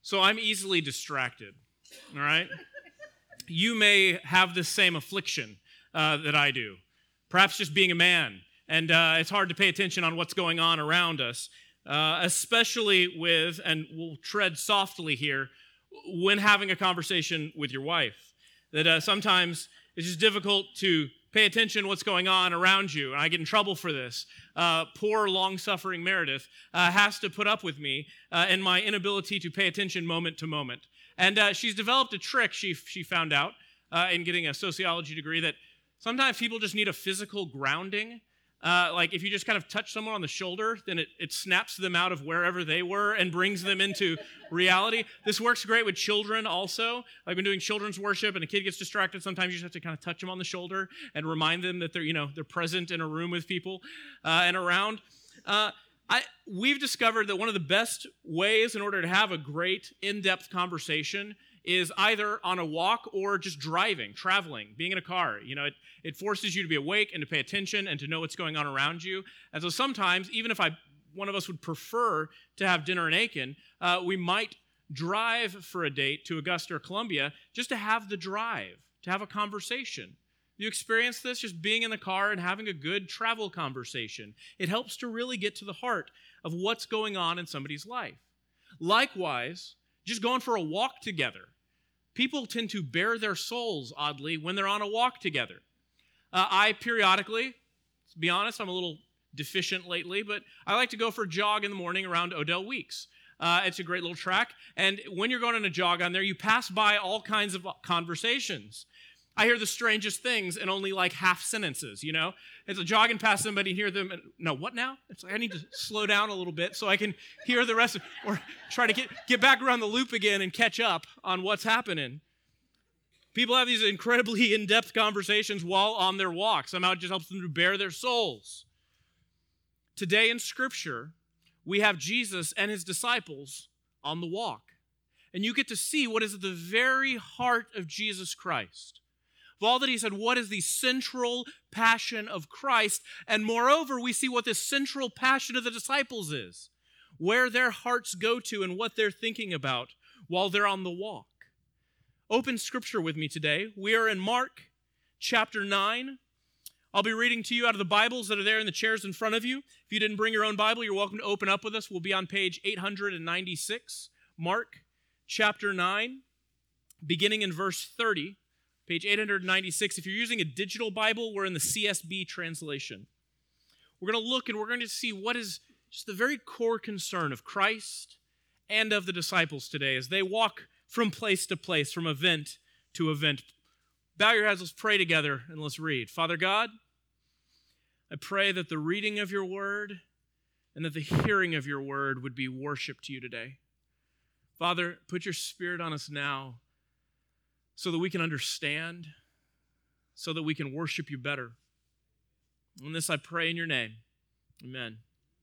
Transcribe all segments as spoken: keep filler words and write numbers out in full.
So I'm easily distracted, all right? You may have the same affliction uh, that I do, perhaps just being a man, and uh, it's hard to pay attention on what's going on around us, uh, especially with, and we'll tread softly here, when having a conversation with your wife. That uh, sometimes it's just difficult to pay attention to what's going on around you, and I get in trouble for this. Uh, poor, long-suffering Meredith uh, has to put up with me uh, and my inability to pay attention moment to moment. And uh, she's developed a trick, she she found out, uh, in getting a sociology degree, that sometimes people just need a physical grounding. Uh, like if you just kind of touch someone on the shoulder, then it, it snaps them out of wherever they were and brings them into reality. This works great with children also. I've been doing children's worship and a kid gets distracted. Sometimes you just have to kind of touch them on the shoulder and remind them that they're, you know, they're present in a room with people uh, and around. Uh, I, we've discovered that one of the best ways in order to have a great in-depth conversation is either on a walk or just driving, traveling, being in a car. You know, it, it forces you to be awake and to pay attention and to know what's going on around you. And so sometimes, even if I, one of us would prefer to have dinner in Aiken, uh, we might drive for a date to Augusta or Columbia just to have the drive, to have a conversation. You experience this, just being in the car and having a good travel conversation. It helps to really get to the heart of what's going on in somebody's life. Likewise, just going for a walk together. People tend to bare their souls, oddly, when they're on a walk together. Uh, I periodically, to be honest, I'm a little deficient lately, but I like to go for a jog in the morning around Odell Weeks. Uh, it's a great little track, and when you're going on a jog on there, you pass by all kinds of conversations. I hear the strangest things in only like half sentences, you know? It's a jogging past somebody and hear them, and, no, what now? It's like I need to slow down a little bit so I can hear the rest of, or try to get, get back around the loop again and catch up on what's happening. People have these incredibly in-depth conversations while on their walk. Somehow it just helps them to bare their souls. Today in Scripture, we have Jesus and his disciples on the walk. And you get to see what is at the very heart of Jesus Christ. Of all that he said, what is the central passion of Christ? And moreover, we see what the central passion of the disciples is, where their hearts go to and what they're thinking about while they're on the walk. Open Scripture with me today. We are in Mark chapter nine. I'll be reading to you out of the Bibles that are there in the chairs in front of you. If you didn't bring your own Bible, you're welcome to open up with us. We'll be on page eight hundred ninety-six, Mark chapter nine, beginning in verse thirty. Page eight hundred ninety-six. If you're using a digital Bible, we're in the C S B translation. We're going to look and we're going to see what is just the very core concern of Christ and of the disciples today as they walk from place to place, from event to event. Bow your heads, let's pray together, and let's read. Father God, I pray that the reading of your word and that the hearing of your word would be worship to you today. Father, put your Spirit on us now, so that we can understand, so that we can worship you better. And this I pray in your name. Amen.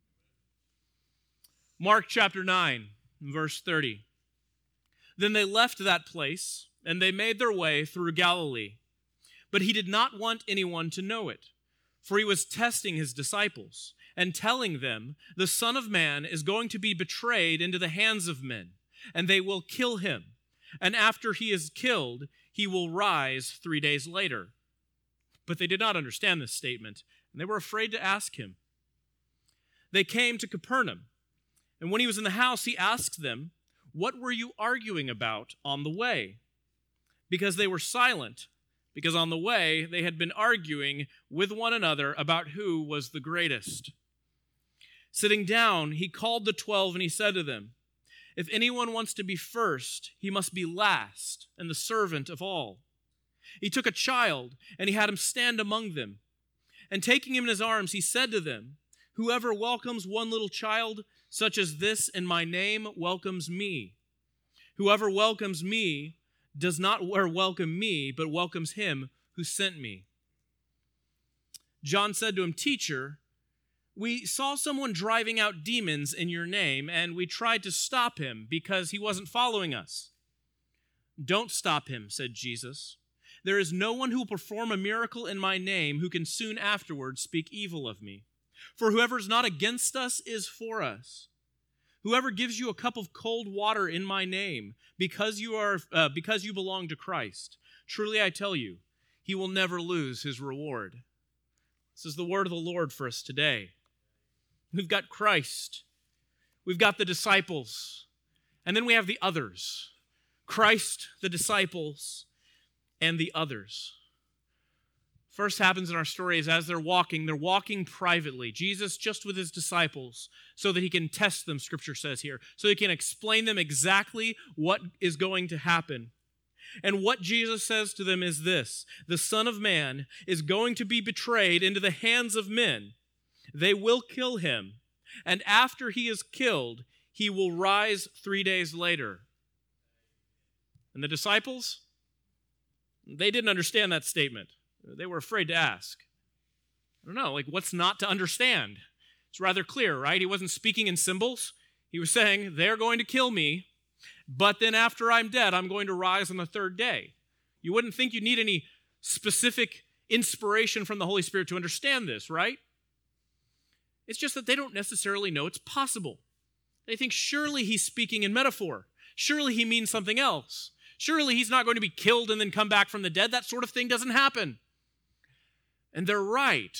Mark chapter nine, verse thirty. Then they left that place, and they made their way through Galilee. But he did not want anyone to know it, for he was testing his disciples and telling them, the Son of Man is going to be betrayed into the hands of men, and they will kill him. And after he is killed, he will rise three days later. But they did not understand this statement, and they were afraid to ask him. They came to Capernaum, and when he was in the house, he asked them, what were you arguing about on the way? Because they were silent, because on the way they had been arguing with one another about who was the greatest. Sitting down, he called the twelve, and he said to them, if anyone wants to be first, he must be last and the servant of all. He took a child, and he had him stand among them. And taking him in his arms, he said to them, whoever welcomes one little child such as this in my name welcomes me. Whoever welcomes me does not welcome me, but welcomes him who sent me. John said to him, teacher, we saw someone driving out demons in your name, and we tried to stop him because he wasn't following us. Don't stop him, said Jesus. There is no one who will perform a miracle in my name who can soon afterwards speak evil of me. For whoever is not against us is for us. Whoever gives you a cup of cold water in my name, because you are uh, because you belong to Christ, truly I tell you, he will never lose his reward. This is the word of the Lord for us today. We've got Christ. We've got the disciples. And then we have the others. Christ, the disciples, and the others. First happens in our story is as they're walking, they're walking privately. Jesus just with his disciples so that he can test them, Scripture says here, so he can explain them exactly what is going to happen. And what Jesus says to them is this: the Son of Man is going to be betrayed into the hands of men. They will kill him, and after he is killed, he will rise three days later. And the disciples, they didn't understand that statement. They were afraid to ask. I don't know, like what's not to understand? It's rather clear, right? He wasn't speaking in symbols. He was saying, they're going to kill me, but then after I'm dead, I'm going to rise on the third day. You wouldn't think you need any specific inspiration from the Holy Spirit to understand this, right? It's just that they don't necessarily know it's possible. They think surely he's speaking in metaphor. Surely he means something else. Surely he's not going to be killed and then come back from the dead. That sort of thing doesn't happen. And they're right.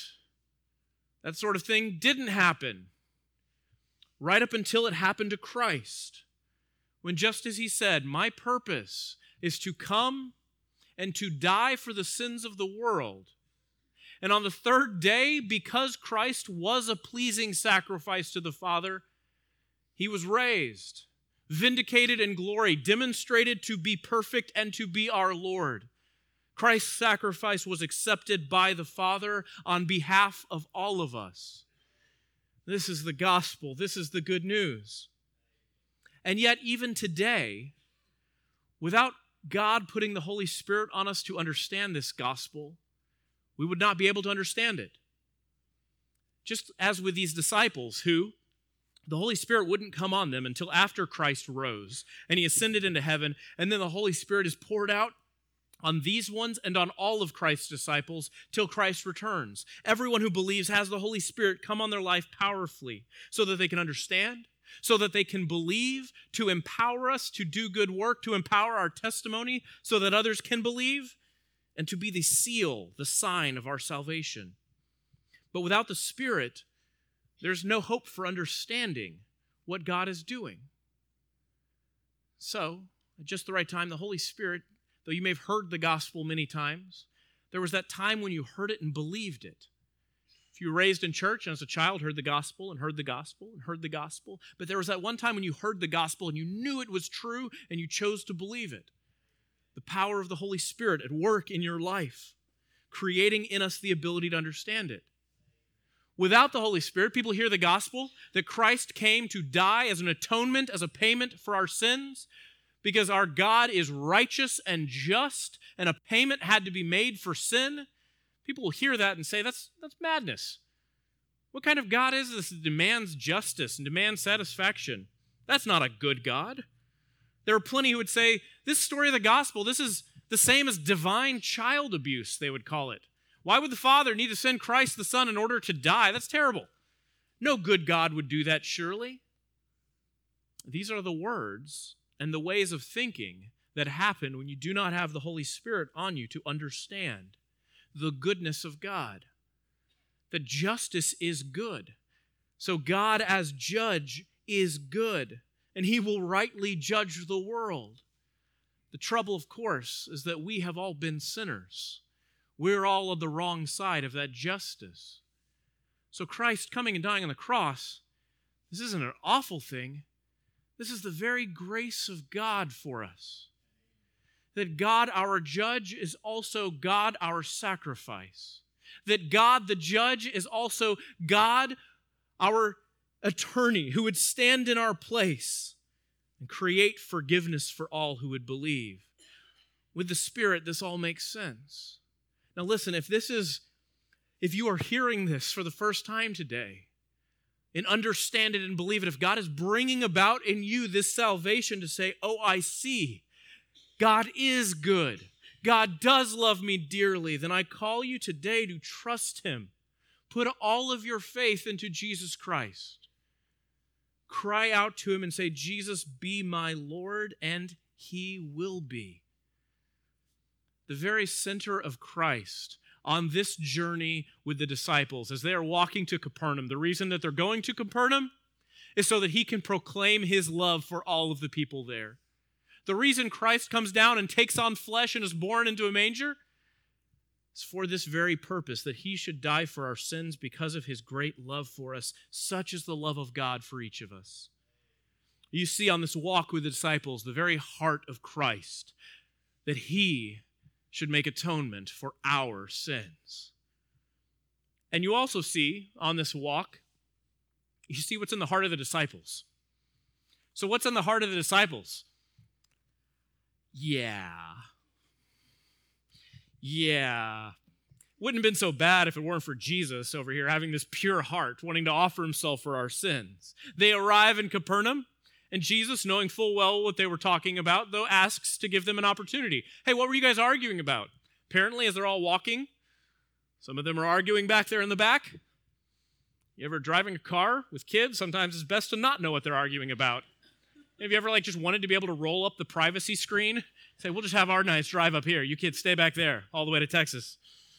That sort of thing didn't happen. Right up until it happened to Christ. When just as he said, my purpose is to come and to die for the sins of the world. And on the third day, because Christ was a pleasing sacrifice to the Father, he was raised, vindicated in glory, demonstrated to be perfect and to be our Lord. Christ's sacrifice was accepted by the Father on behalf of all of us. This is the gospel. This is the good news. And yet, even today, without God putting the Holy Spirit on us to understand this gospel, we would not be able to understand it. Just as with these disciples who, the Holy Spirit wouldn't come on them until after Christ rose and he ascended into heaven, and then the Holy Spirit is poured out on these ones and on all of Christ's disciples till Christ returns. Everyone who believes has the Holy Spirit come on their life powerfully so that they can understand, so that they can believe, to empower us to do good work, to empower our testimony so that others can believe, and to be the seal, the sign of our salvation. But without the Spirit, there's no hope for understanding what God is doing. So, at just the right time, the Holy Spirit, though you may have heard the gospel many times, there was that time when you heard it and believed it. If you were raised in church and as a child heard the gospel and heard the gospel and heard the gospel, but there was that one time when you heard the gospel and you knew it was true and you chose to believe it. The power of the Holy Spirit at work in your life, creating in us the ability to understand it. Without the Holy Spirit, people hear the gospel that Christ came to die as an atonement, as a payment for our sins, because our God is righteous and just, and a payment had to be made for sin. People will hear that and say, that's, that's madness. What kind of God is this that demands justice and demands satisfaction? That's not a good God. There are plenty who would say, this story of the gospel, this is the same as divine child abuse, they would call it. Why would the Father need to send Christ the Son in order to die? That's terrible. No good God would do that, surely. These are the words and the ways of thinking that happen when you do not have the Holy Spirit on you to understand the goodness of God. That justice is good. So God as judge is good, and he will rightly judge the world. The trouble, of course, is that we have all been sinners. We're all on the wrong side of that justice. So Christ coming and dying on the cross, this isn't an awful thing. This is the very grace of God for us. That God, our judge, is also God, our sacrifice. That God, the judge, is also God, our attorney, who would stand in our place and create forgiveness for all who would believe. With the Spirit, this all makes sense. Now listen, if this is, if you are hearing this for the first time today, and understand it and believe it, if God is bringing about in you this salvation to say, oh, I see, God is good, God does love me dearly, then I call you today to trust him. Put all of your faith into Jesus Christ. cry out to him and say, Jesus, be my Lord, and he will be. The very center of Christ on this journey with the disciples as they are walking to Capernaum. The reason that they're going to Capernaum is so that he can proclaim his love for all of the people there. The reason Christ comes down and takes on flesh and is born into a manger is for this very purpose, that he should die for our sins because of his great love for us. Such is the love of God for each of us. You see on this walk with the disciples the very heart of Christ, that he should make atonement for our sins. And you also see on this walk, you see what's in the heart of the disciples. So what's in the heart of the disciples? Yeah. Yeah. Wouldn't have been so bad if it weren't for Jesus over here having this pure heart, wanting to offer himself for our sins. They arrive in Capernaum, and Jesus, knowing full well what they were talking about, though, asks to give them an opportunity. Hey, what were you guys arguing about? Apparently, as they're all walking, some of them are arguing back there in the back. You ever driving a car with kids? Sometimes it's best to not know what they're arguing about. Have you ever like just wanted to be able to roll up the privacy screen? Say, we'll just have our nice drive up here. You kids stay back there all the way to Texas.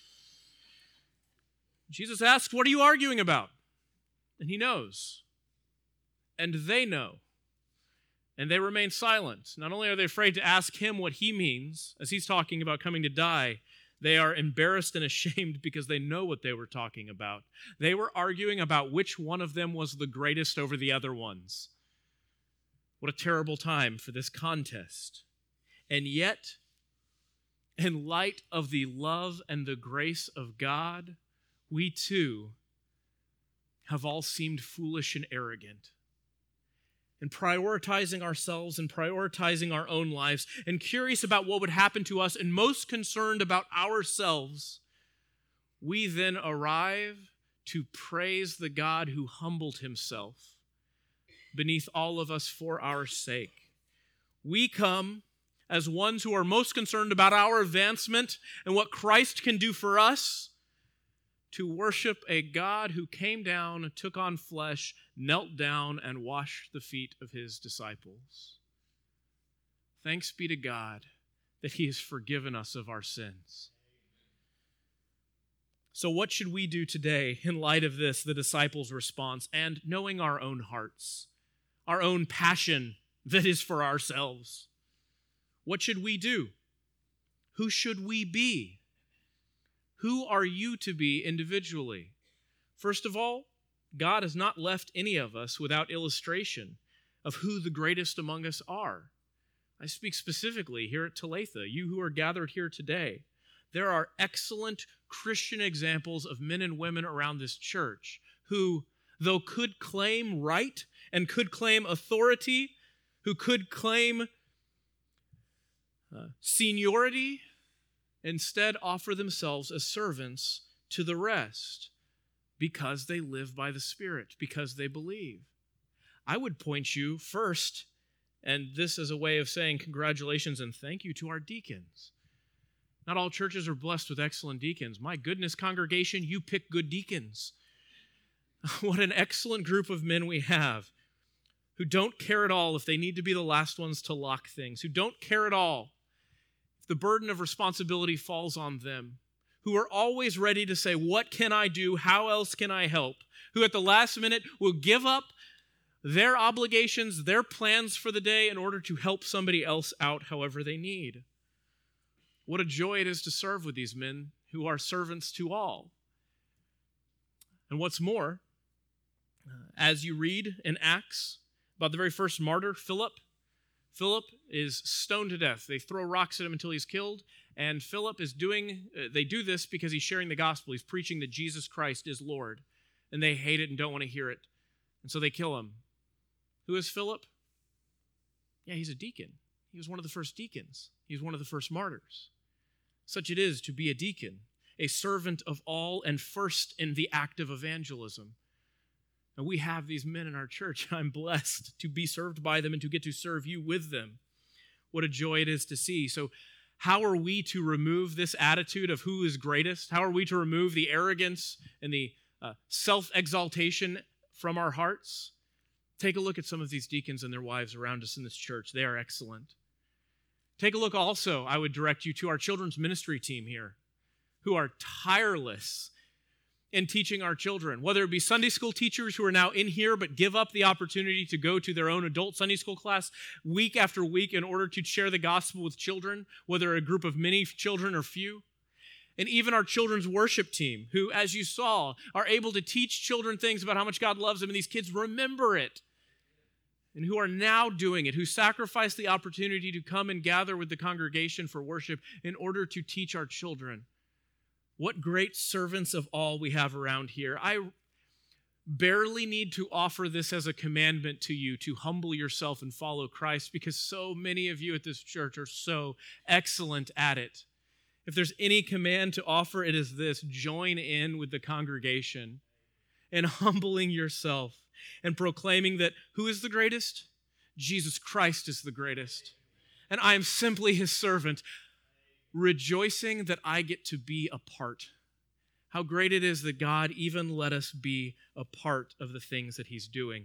Jesus asks, what are you arguing about? And he knows. And they know. And they remain silent. Not only are they afraid to ask him what he means, as he's talking about coming to die, they are embarrassed and ashamed because they know what they were talking about. They were arguing about which one of them was the greatest over the other ones. What a terrible time for this contest. And yet, in light of the love and the grace of God, we too have all seemed foolish and arrogant. And prioritizing ourselves and prioritizing our own lives and curious about what would happen to us and most concerned about ourselves, we then arrive to praise the God who humbled himself beneath all of us for our sake. We come as ones who are most concerned about our advancement and what Christ can do for us, to worship a God who came down, took on flesh, knelt down, and washed the feet of his disciples. Thanks be to God that he has forgiven us of our sins. So what should we do today in light of this, the disciples' response, and knowing our own hearts, our own passion that is for ourselves? What should we do? Who should we be? Who are you to be individually? First of all, God has not left any of us without illustration of who the greatest among us are. I speak specifically here at Talitha, you who are gathered here today. There are excellent Christian examples of men and women around this church who, though could claim right and could claim authority, who could claim uh, seniority, instead offer themselves as servants to the rest because they live by the Spirit, because they believe. I would point you first, and this is a way of saying congratulations and thank you to our deacons. Not all churches are blessed with excellent deacons. My goodness, congregation, you pick good deacons. What an excellent group of men we have who don't care at all if they need to be the last ones to lock things, who don't care at all if the burden of responsibility falls on them, who are always ready to say, what can I do? How else can I help? Who at the last minute will give up their obligations, their plans for the day in order to help somebody else out however they need. What a joy it is to serve with these men who are servants to all. And what's more, as you read in Acts about the very first martyr, Philip, Philip is stoned to death. They throw rocks at him until he's killed. And Philip is doing, uh, they do this because he's sharing the gospel. He's preaching that Jesus Christ is Lord. And they hate it and don't want to hear it. And so they kill him. Who is Philip? Yeah, he's a deacon. He was one of the first deacons. He was one of the first martyrs. Such it is to be a deacon, a servant of all and first in the act of evangelism. And we have these men in our church. I'm blessed to be served by them and to get to serve you with them. What a joy it is to see. So how are we to remove this attitude of who is greatest? How are we to remove the arrogance and the uh, self-exaltation from our hearts? Take a look at some of these deacons and their wives around us in this church. They are excellent. Take a look also, I would direct you to our children's ministry team here, who are tireless in teaching our children, whether it be Sunday school teachers who are now in here but give up the opportunity to go to their own adult Sunday school class week after week in order to share the gospel with children, whether a group of many children or few. And even our children's worship team, who, as you saw, are able to teach children things about how much God loves them, and these kids remember it, and who are now doing it, who sacrifice the opportunity to come and gather with the congregation for worship in order to teach our children. What great servants of all we have around here. I barely need to offer this as a commandment to you to humble yourself and follow Christ, because so many of you at this church are so excellent at it. If there's any command to offer, it is this: join in with the congregation and humbling yourself and proclaiming that who is the greatest? Jesus Christ is the greatest. And I am simply his servant, rejoicing that I get to be a part. How great it is that God even let us be a part of the things that he's doing.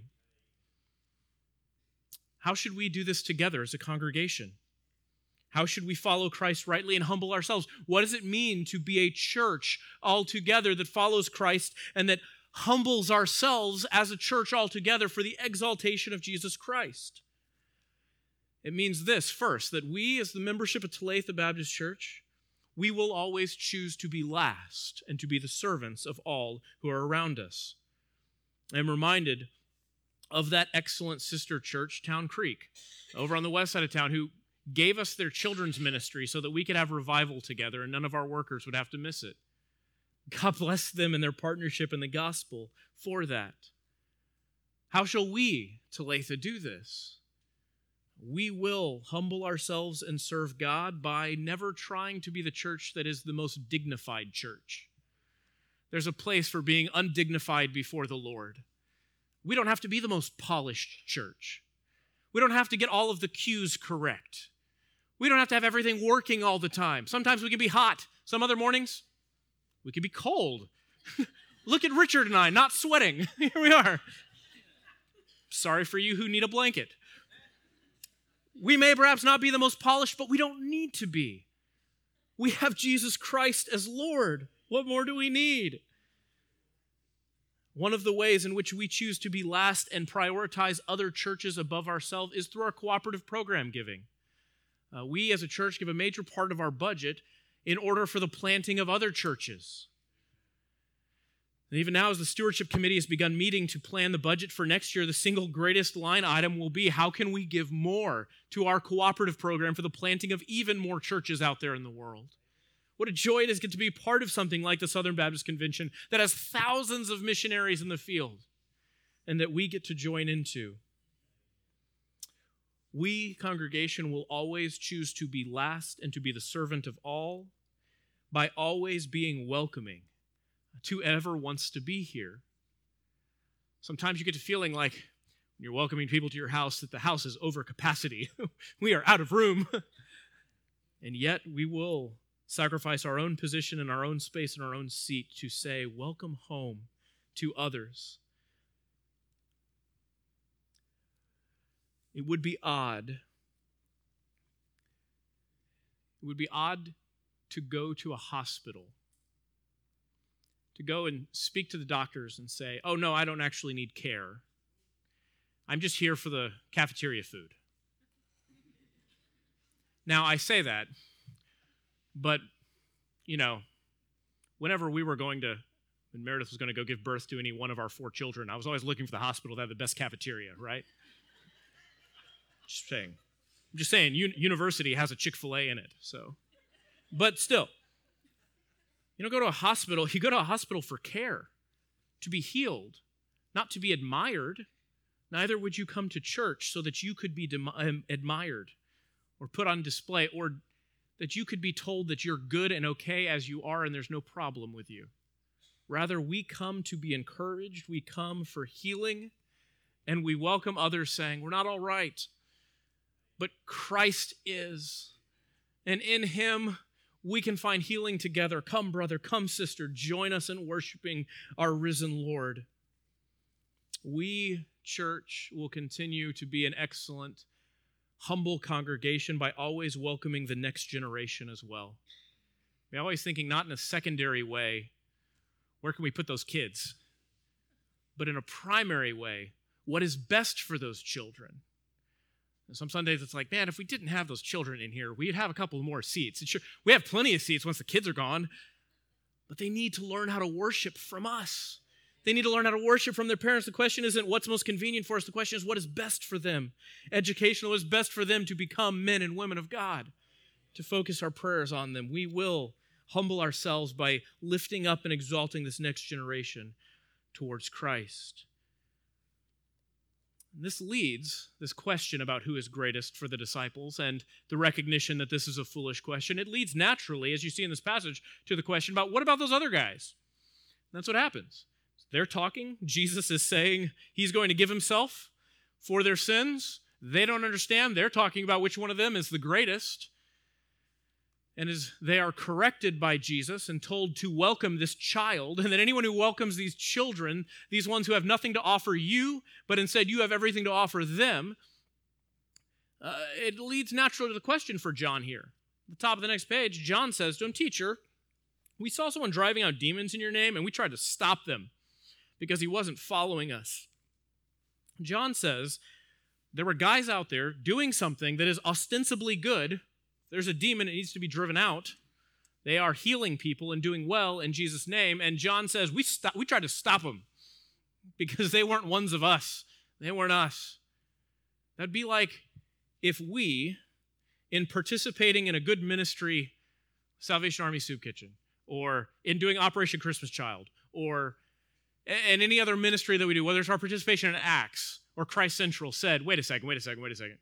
How should we do this together as a congregation? How should we follow Christ rightly and humble ourselves? What does it mean to be a church all together that follows Christ and that humbles ourselves as a church altogether for the exaltation of Jesus Christ? It means this, first, that we as the membership of Talitha Baptist Church, we will always choose to be last and to be the servants of all who are around us. I'm reminded of that excellent sister church, Town Creek, over on the west side of town, who gave us their children's ministry so that we could have revival together and none of our workers would have to miss it. God bless them and their partnership in the gospel for that. How shall we, Talitha, do this? We will humble ourselves and serve God by never trying to be the church that is the most dignified church. There's a place for being undignified before the Lord. We don't have to be the most polished church. We don't have to get all of the cues correct. We don't have to have everything working all the time. Sometimes we can be hot. Some other mornings, we can be cold. Look at Richard and I, not sweating. Here we are. Sorry for you who need a blanket. We may perhaps not be the most polished, but we don't need to be. We have Jesus Christ as Lord. What more do we need? One of the ways in which we choose to be last and prioritize other churches above ourselves is through our cooperative program giving. Uh, we as a church give a major part of our budget in order for the planting of other churches. And even now, as the stewardship committee has begun meeting to plan the budget for next year, the single greatest line item will be, how can we give more to our cooperative program for the planting of even more churches out there in the world? What a joy it is to get to be part of something like the Southern Baptist Convention that has thousands of missionaries in the field and that we get to join into. We, congregation, will always choose to be last and to be the servant of all by always being welcoming to whoever wants to be here. Sometimes you get to feeling like when you're welcoming people to your house that the house is over capacity. We are out of room. And yet we will sacrifice our own position and our own space and our own seat to say, welcome home to others. It would be odd. It would be odd to go to a hospital, to go and speak to the doctors and say, oh, no, I don't actually need care. I'm just here for the cafeteria food. Now, I say that, but, you know, whenever we were going to, when Meredith was going to go give birth to any one of our four children, I was always looking for the hospital that had the best cafeteria, right? Just saying. I'm just saying, un- university has a Chick-fil-A in it, so. But still, you don't go to a hospital, you go to a hospital for care, to be healed, not to be admired. Neither would you come to church so that you could be dem- um, admired or put on display, or that you could be told that you're good and okay as you are and there's no problem with you. Rather, we come to be encouraged, we come for healing, and we welcome others saying, we're not all right, but Christ is. And in him, we can find healing together. Come, brother, come, sister, join us in worshiping our risen Lord. we, church, will continue to be an excellent, humble congregation by always welcoming the next generation as well. We're always thinking not in a secondary way, where can we put those kids? But in a primary way, what is best for those children? And some Sundays it's like, man, if we didn't have those children in here, we'd have a couple more seats. And sure, we have plenty of seats once the kids are gone, but they need to learn how to worship from us. They need to learn how to worship from their parents. The question isn't what's most convenient for us. The question is what is best for them. Educational is best for them to become men and women of God, to focus our prayers on them. We will humble ourselves by lifting up and exalting this next generation towards Christ. And this leads, this question about who is greatest for the disciples and the recognition that this is a foolish question, it leads naturally, as you see in this passage, to the question about what about those other guys? And that's what happens. They're talking. Jesus is saying he's going to give himself for their sins. They don't understand. They're talking about which one of them is the greatest. And as they are corrected by Jesus and told to welcome this child, and that anyone who welcomes these children, these ones who have nothing to offer you, but instead you have everything to offer them, uh, it leads naturally to the question for John here. At the top of the next page, John says to him, "Teacher, we saw someone driving out demons in your name, and we tried to stop them because he wasn't following us." John says there were guys out there doing something that is ostensibly good. There's a demon that needs to be driven out. They are healing people and doing well in Jesus' name. And John says, we stop, we tried to stop them because they weren't ones of us. They weren't us. That'd be like if we, in participating in a good ministry, Salvation Army Soup Kitchen, or in doing Operation Christmas Child, or in any other ministry that we do, whether it's our participation in Acts or Christ Central, said, wait a second, wait a second, wait a second.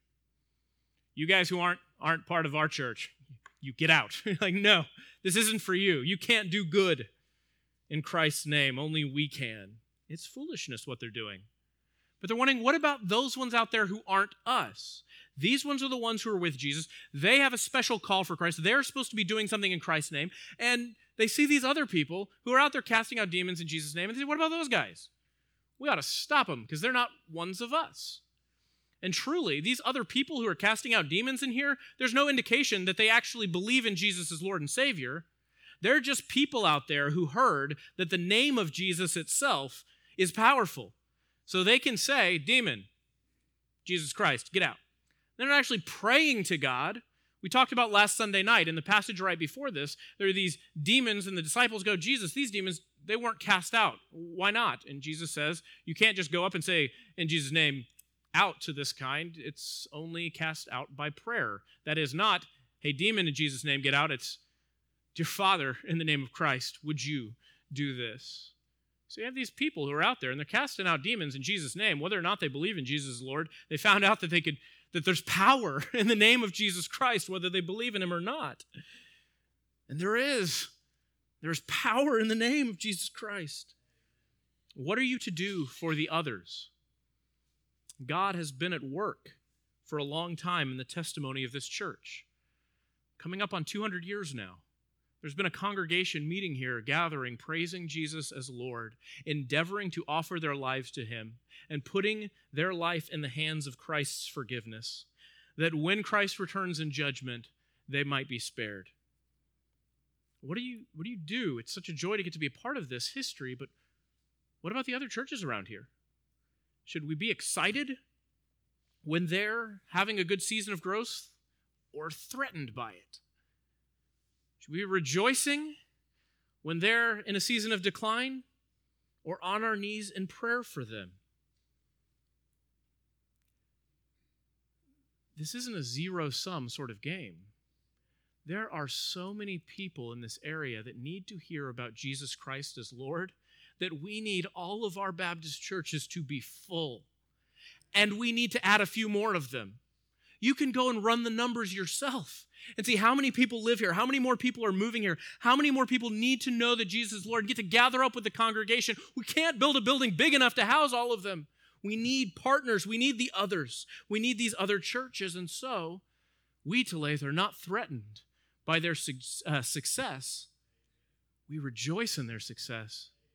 You guys who aren't aren't part of our church, you get out. Like, no, this isn't for you. You can't do good in Christ's name. Only we can. It's foolishness what they're doing. But they're wondering, what about those ones out there who aren't us? These ones are the ones who are with Jesus. They have a special call for Christ. They're supposed to be doing something in Christ's name. And they see these other people who are out there casting out demons in Jesus' name. And they say, what about those guys? We ought to stop them because they're not ones of us. And truly, these other people who are casting out demons in here, there's no indication that they actually believe in Jesus as Lord and Savior. They're just people out there who heard that the name of Jesus itself is powerful. So they can say, demon, Jesus Christ, get out. They're not actually praying to God. We talked about last Sunday night in the passage right before this, there are these demons and the disciples go, Jesus, these demons, they weren't cast out. Why not? And Jesus says, you can't just go up and say, in Jesus' name, out to this kind. It's only cast out by prayer. That is not, hey, demon, in Jesus' name, get out. It's, dear Father, in the name of Christ, would you do this? So you have these people who are out there, and they're casting out demons in Jesus' name. Whether or not they believe in Jesus as Lord, they found out that they could, that there's power in the name of Jesus Christ, whether they believe in him or not. And there is. There's power in the name of Jesus Christ. What are you to do for the others? God has been at work for a long time in the testimony of this church. Coming up on two hundred years now, there's been a congregation meeting here, gathering, praising Jesus as Lord, endeavoring to offer their lives to him, and putting their life in the hands of Christ's forgiveness, that when Christ returns in judgment, they might be spared. What do you, what do you do? It's such a joy to get to be a part of this history, but what about the other churches around here? Should we be excited when they're having a good season of growth or threatened by it? Should we be rejoicing when they're in a season of decline or on our knees in prayer for them? This isn't a zero-sum sort of game. There are so many people in this area that need to hear about Jesus Christ as Lord that we need all of our Baptist churches to be full. And we need to add a few more of them. You can go and run the numbers yourself and see how many people live here, how many more people are moving here, how many more people need to know that Jesus is Lord and get to gather up with the congregation. We can't build a building big enough to house all of them. We need partners. We need the others. We need these other churches. And so, we, Telaith, are not threatened by their su- uh, success. We rejoice in their success.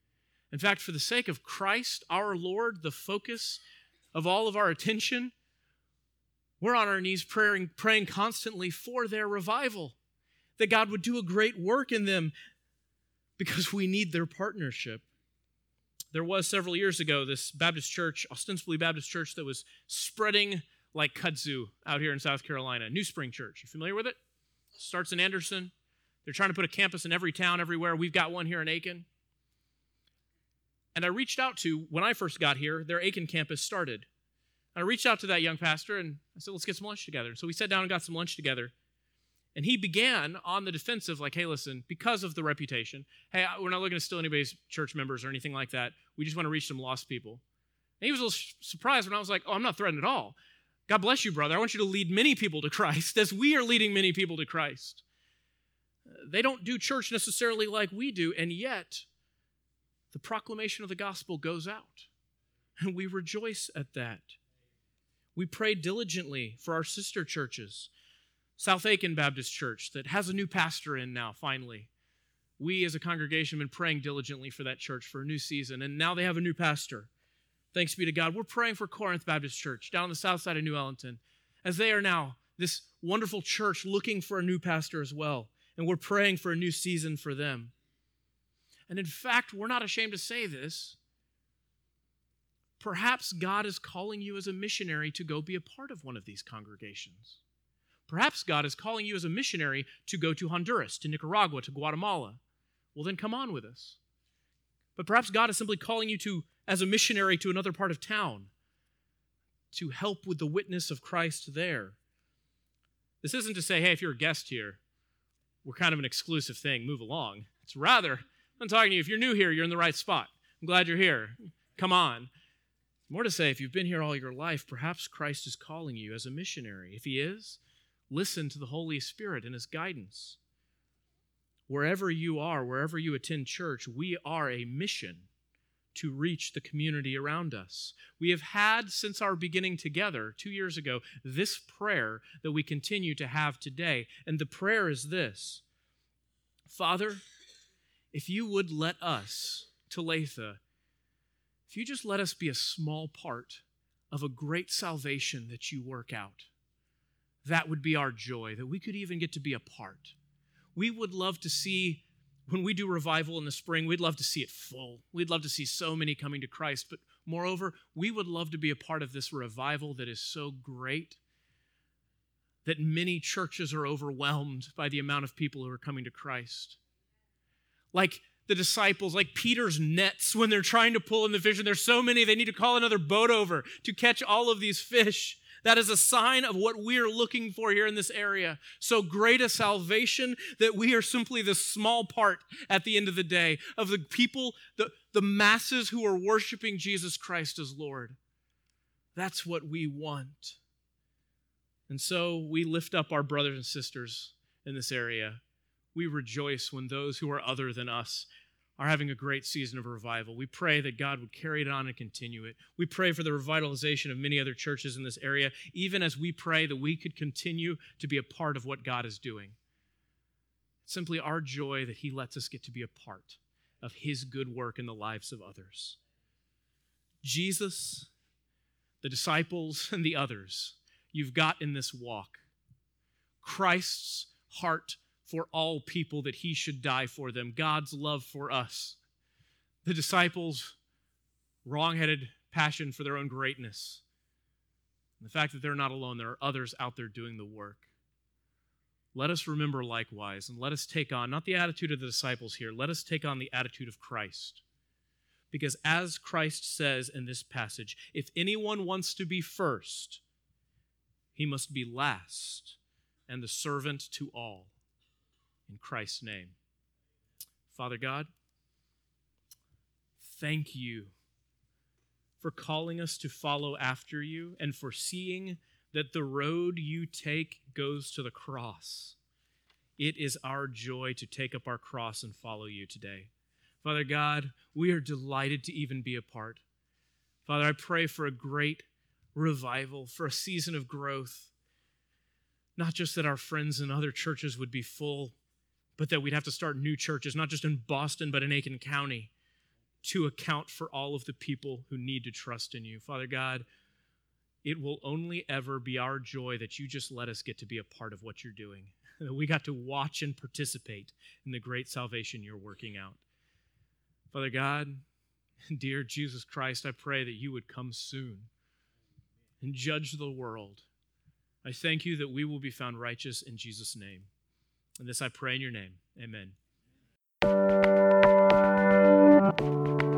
In fact, for the sake of Christ, our Lord, the focus of all of our attention, we're on our knees praying, praying constantly for their revival, that God would do a great work in them because we need their partnership. There was several years ago this Baptist church, ostensibly Baptist church, that was spreading like kudzu out here in South Carolina, New Spring Church. You familiar with it? Starts in Anderson. They're trying to put a campus in every town, everywhere. We've got one here in Aiken. And I reached out to, when I first got here, their Aiken campus started. And I reached out to that young pastor and I said, let's get some lunch together. So we sat down and got some lunch together. And he began on the defensive, like, hey, listen, because of the reputation, hey, we're not looking to steal anybody's church members or anything like that. We just want to reach some lost people. And he was a little surprised when I was like, oh, I'm not threatened at all. God bless you, brother. I want you to lead many people to Christ as we are leading many people to Christ. They don't do church necessarily like we do, and yet the proclamation of the gospel goes out, and we rejoice at that. We pray diligently for our sister churches. South Aiken Baptist Church that has a new pastor in now, finally. We as a congregation have been praying diligently for that church for a new season, and now they have a new pastor. Thanks be to God. We're praying for Corinth Baptist Church down on the south side of New Ellington, as they are now this wonderful church looking for a new pastor as well, and we're praying for a new season for them. And in fact, we're not ashamed to say this. Perhaps God is calling you as a missionary to go be a part of one of these congregations. Perhaps God is calling you as a missionary to go to Honduras, to Nicaragua, to Guatemala. Well, then come on with us. But perhaps God is simply calling you to, as a missionary, to another part of town to help with the witness of Christ there. This isn't to say, hey, if you're a guest here, we're kind of an exclusive thing, move along. It's rather, I'm talking to you, if you're new here, you're in the right spot. I'm glad you're here. Come on. More to say, if you've been here all your life, perhaps Christ is calling you as a missionary. If he is, listen to the Holy Spirit and his guidance. Wherever you are, wherever you attend church, we are a mission to reach the community around us. We have had, since our beginning together two years ago, this prayer that we continue to have today. And the prayer is this: Father, if you would let us, Talitha, if you just let us be a small part of a great salvation that you work out, that would be our joy, that we could even get to be a part. We would love to see, when we do revival in the spring, we'd love to see it full. We'd love to see so many coming to Christ. But moreover, we would love to be a part of this revival that is so great that many churches are overwhelmed by the amount of people who are coming to Christ. Like the disciples, like Peter's nets when they're trying to pull in the fish, and there's so many, they need to call another boat over to catch all of these fish. That is a sign of what we are looking for here in this area. So great a salvation that we are simply the small part at the end of the day of the people, the, the masses who are worshiping Jesus Christ as Lord. That's what we want. And so we lift up our brothers and sisters in this area. We rejoice when those who are other than us are having a great season of revival. We pray that God would carry it on and continue it. We pray for the revitalization of many other churches in this area, even as we pray that we could continue to be a part of what God is doing. It's simply our joy that he lets us get to be a part of his good work in the lives of others. Jesus, the disciples, and the others you've got in this walk. Christ's heart for all people, that he should die for them. God's love for us. The disciples' wrong-headed passion for their own greatness. And the fact that they're not alone, there are others out there doing the work. Let us remember likewise, and let us take on, not the attitude of the disciples here, let us take on the attitude of Christ. Because as Christ says in this passage, if anyone wants to be first, he must be last and the servant to all. In Christ's name. Father God, thank you for calling us to follow after you and for seeing that the road you take goes to the cross. It is our joy to take up our cross and follow you today. Father God, we are delighted to even be a part. Father, I pray for a great revival, for a season of growth. Not just that our friends in other churches would be full, but that we'd have to start new churches, not just in Boston, but in Aiken County. to account for all of the people who need to trust in you. Father God, it will only ever be our joy that you just let us get to be a part of what you're doing. We got to watch and participate in the great salvation you're working out. Father God, dear Jesus Christ, I pray that you would come soon and judge the world. I thank you that we will be found righteous in Jesus' name. And this I pray in your name. Amen.